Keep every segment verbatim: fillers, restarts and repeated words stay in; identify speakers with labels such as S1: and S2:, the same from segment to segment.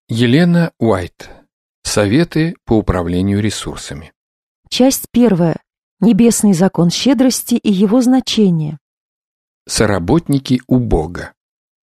S1: Елена Уайт. Советы по управлению ресурсами.
S2: Часть первая. Небесный закон щедрости и его значение.
S1: Соработники у Бога.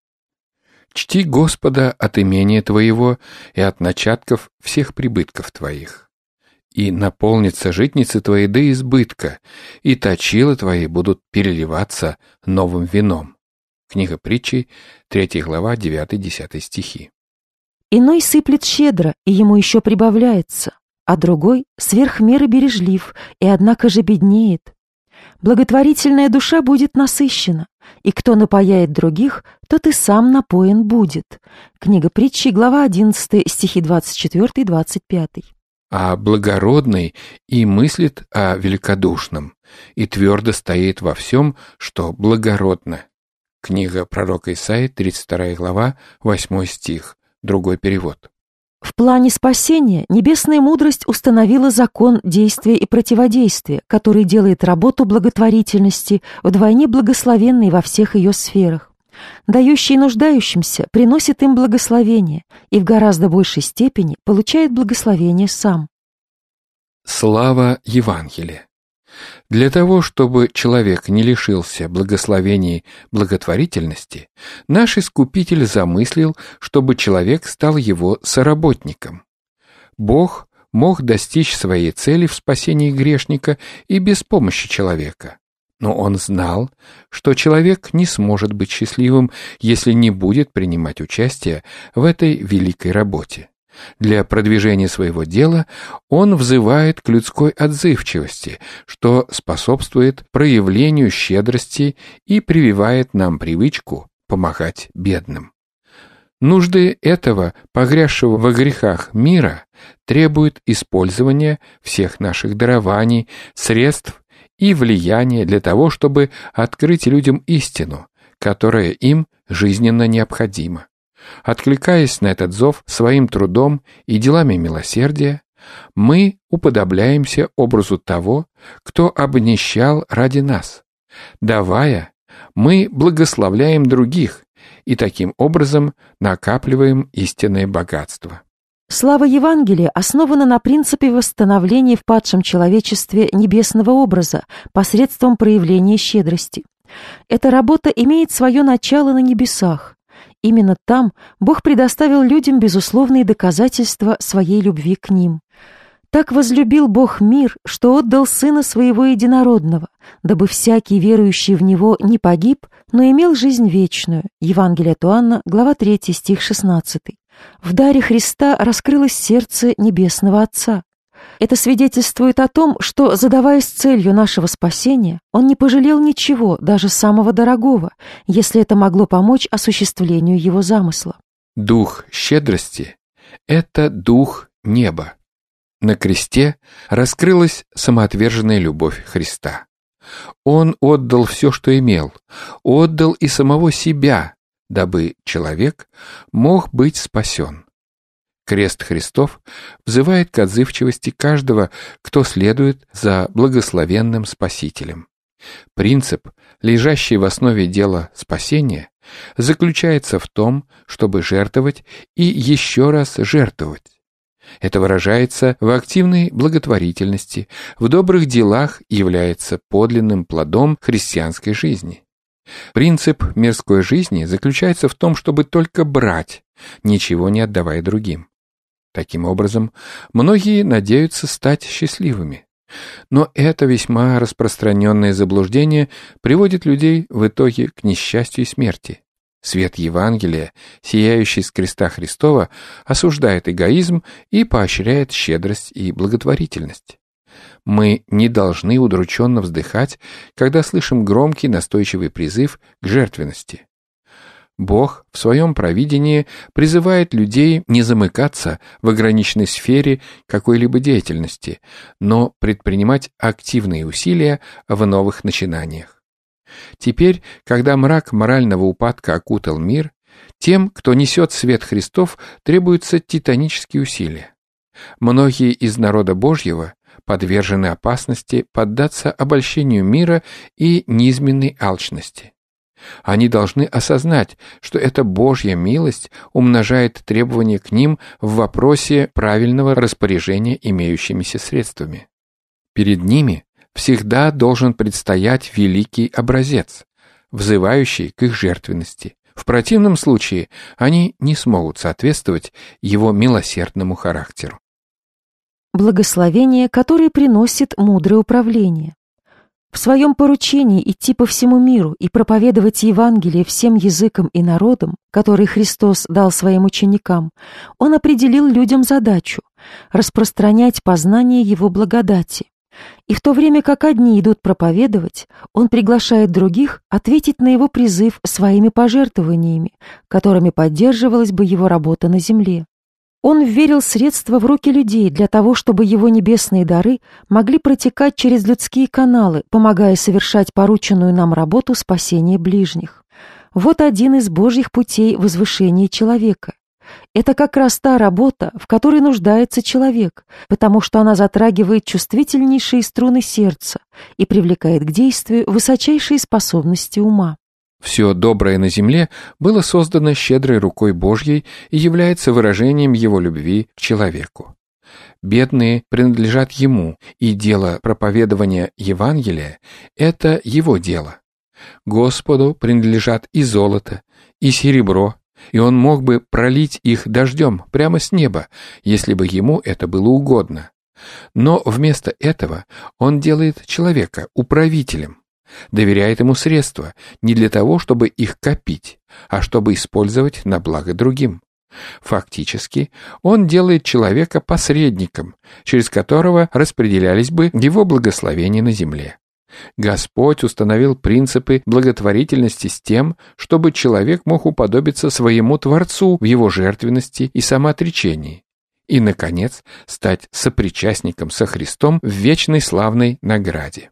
S1: Чти Господа от имения Твоего и от начатков всех прибытков Твоих. И наполнятся житницы Твои до избытка, и точила Твои будут переливаться новым вином. Книга Притчей, третья глава, девятый-десятый стихи.
S2: Иной сыплет щедро, и ему еще прибавляется, а другой сверх меры бережлив, и однако же беднеет. Благотворительная душа будет насыщена, и кто напояет других, тот и сам напоен будет. Книга Притчей, глава одиннадцатая, стихи двадцать четвёртый двадцать пятый.
S1: А благородный и мыслит о великодушном, и твердо стоит во всем, что благородно. Книга пророка Исаии, тридцать вторая глава, восьмой стих. Другой перевод.
S2: В плане спасения небесная мудрость установила закон действия и противодействия, который делает работу благотворительности вдвойне благословенной во всех ее сферах. Дающий нуждающимся приносит им благословение и в гораздо большей степени получает благословение сам.
S1: Слава Евангелия! Для того, чтобы человек не лишился благословений благотворительности, наш Искупитель замыслил, чтобы человек стал его соработником. Бог мог достичь своей цели в спасении грешника и без помощи человека. Но Он знал, что человек не сможет быть счастливым, если не будет принимать участие в этой великой работе. Для продвижения своего дела он взывает к людской отзывчивости, что способствует проявлению щедрости и прививает нам привычку помогать бедным. Нужды этого, погрязшего во грехах мира, требуют использования всех наших дарований, средств и влияния для того, чтобы открыть людям истину, которая им жизненно необходима. Откликаясь на этот зов своим трудом и делами милосердия, мы уподобляемся образу того, кто обнищал ради нас. Давая, мы благословляем других и таким образом накапливаем истинное богатство.
S2: Слава Евангелия основана на принципе восстановления в падшем человечестве небесного образа посредством проявления щедрости. Эта работа имеет свое начало на небесах. Именно там Бог предоставил людям безусловные доказательства своей любви к ним. «Так возлюбил Бог мир, что отдал Сына Своего Единородного, дабы всякий, верующий в Него, не погиб, но имел жизнь вечную». Евангелие от Иоанна, глава третья, стих шестнадцатый. В даре Христа раскрылось сердце Небесного Отца. Это свидетельствует о том, что, задаваясь целью нашего спасения, Он не пожалел ничего, даже самого дорогого, если это могло помочь осуществлению Его замысла.
S1: Дух щедрости — это дух неба. На кресте раскрылась самоотверженная любовь Христа. Он отдал все, что имел, отдал и самого себя, дабы человек мог быть спасен. Крест Христов взывает к отзывчивости каждого, кто следует за благословенным Спасителем. Принцип, лежащий в основе дела спасения, заключается в том, чтобы жертвовать и еще раз жертвовать. Это выражается в активной благотворительности, в добрых делах и является подлинным плодом христианской жизни. Принцип мирской жизни заключается в том, чтобы только брать, ничего не отдавая другим. Таким образом, многие надеются стать счастливыми. Но это весьма распространенное заблуждение приводит людей в итоге к несчастью и смерти. Свет Евангелия, сияющий с креста Христова, осуждает эгоизм и поощряет щедрость и благотворительность. Мы не должны удрученно вздыхать, когда слышим громкий настойчивый призыв к жертвенности. Бог в своем провидении призывает людей не замыкаться в ограниченной сфере какой-либо деятельности, но предпринимать активные усилия в новых начинаниях. Теперь, когда мрак морального упадка окутал мир, тем, кто несет свет Христов, требуются титанические усилия. Многие из народа Божьего подвержены опасности поддаться обольщению мира и низменной алчности. Они должны осознать, что эта Божья милость умножает требования к ним в вопросе правильного распоряжения имеющимися средствами. Перед ними всегда должен предстоять великий образец, взывающий к их жертвенности. В противном случае они не смогут соответствовать его милосердному характеру.
S2: Благословение, которое приносит мудрое управление. В своем поручении идти по всему миру и проповедовать Евангелие всем языкам и народам, которые Христос дал своим ученикам, Он определил людям задачу – распространять познание Его благодати. И в то время как одни идут проповедовать, Он приглашает других ответить на Его призыв своими пожертвованиями, которыми поддерживалась бы Его работа на земле. Он вверил средства в руки людей для того, чтобы Его небесные дары могли протекать через людские каналы, помогая совершать порученную нам работу спасения ближних. Вот один из Божьих путей возвышения человека. Это как раз та работа, в которой нуждается человек, потому что она затрагивает чувствительнейшие струны сердца и привлекает к действию высочайшие способности ума.
S1: Все доброе на земле было создано щедрой рукой Божьей и является выражением Его любви к человеку. Бедные принадлежат Ему, и дело проповедования Евангелия – это Его дело. Господу принадлежат и золото, и серебро, и Он мог бы пролить их дождем прямо с неба, если бы Ему это было угодно. Но вместо этого Он делает человека управителем, доверяет ему средства не для того, чтобы их копить, а чтобы использовать на благо другим. Фактически, он делает человека посредником, через которого распределялись бы его благословения на земле. Господь установил принципы благотворительности с тем, чтобы человек мог уподобиться своему Творцу в его жертвенности и самоотречении, и, наконец, стать сопричастником со Христом в вечной славной награде.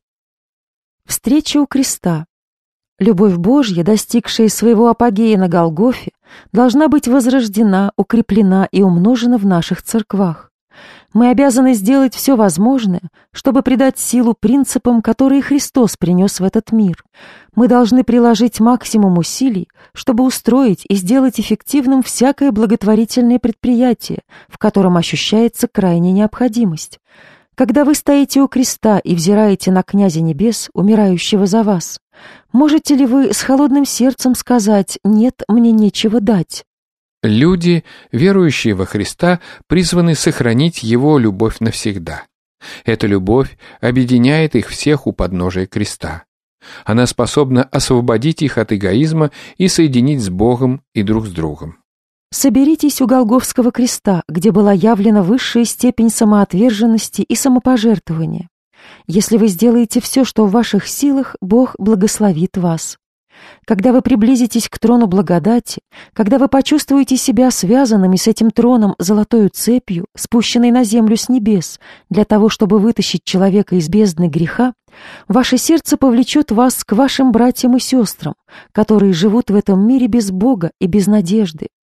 S2: Встреча у креста. Любовь Божья, достигшая своего апогея на Голгофе, должна быть возрождена, укреплена и умножена в наших церквах. Мы обязаны сделать все возможное, чтобы придать силу принципам, которые Христос принес в этот мир. Мы должны приложить максимум усилий, чтобы устроить и сделать эффективным всякое благотворительное предприятие, в котором ощущается крайняя необходимость. Когда вы стоите у креста и взираете на Князя Небес, умирающего за вас, можете ли вы с холодным сердцем сказать «нет, мне нечего дать»?
S1: Люди, верующие во Христа, призваны сохранить Его любовь навсегда. Эта любовь объединяет их всех у подножия креста. Она способна освободить их от эгоизма и соединить с Богом и друг с другом.
S2: Соберитесь у Голгофского креста, где была явлена высшая степень самоотверженности и самопожертвования. Если вы сделаете все, что в ваших силах, Бог благословит вас. Когда вы приблизитесь к трону благодати, когда вы почувствуете себя связанными с этим троном золотою цепью, спущенной на землю с небес, для того, чтобы вытащить человека из бездны греха, ваше сердце повлечет вас к вашим братьям и сестрам, которые живут в этом мире без Бога и без надежды,